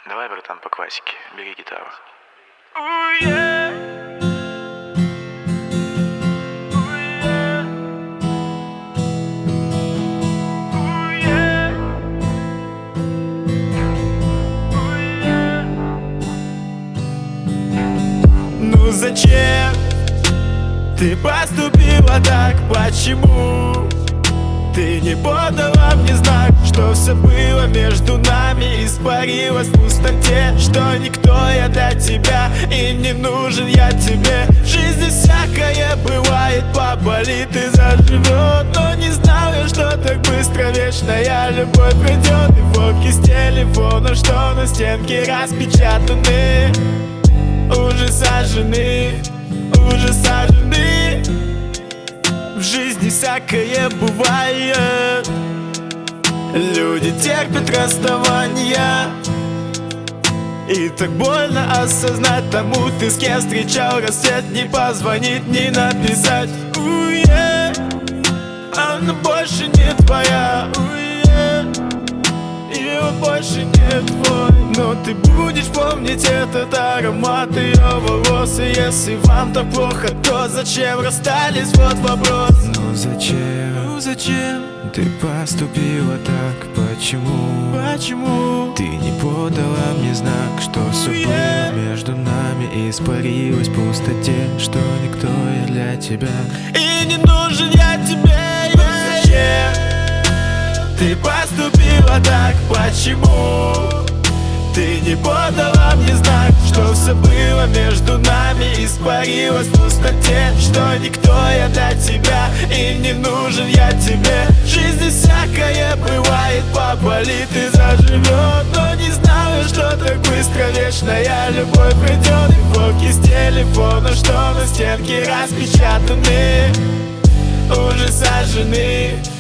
Давай, братан, по классике. Бери гитару. Ну зачем ты поступила так? Почему ты не подала мне знак, что все было между нами испарилось в пустоте, что никто я для тебя и не нужен я тебе. В жизни всякое бывает, поболит и заживет, но не знал я, что так быстро вечная любовь придет. И фотки с телефона, что на стенке распечатаны, уже сожжены, уже сожжены. В жизни всякое бывает, люди терпят расставания, и так больно осознать тому, ты с кем встречал рассвет. Не позвонить, не написать, она больше не твоя, и он больше не твой. Но ты будешь помнить этот аромат ее волос. И если вам так плохо, то зачем расстались, вот вопрос. Ну зачем ты поступила так? Почему ты не подала мне знак, что все было между нами и испарилось в пустоте, что никто я для тебя и не нужен я тебе. Зачем ты поступила так? Почему ты не подала мне знак, что все было между нами испарилось в пустоте, что никто я для тебя и не нужен я тебе. В жизни всякое бывает, поболит и заживет, но не знала, что так быстро вечная любовь придет. И фотки с телефона, что на стенке распечатаны, уже сожжены,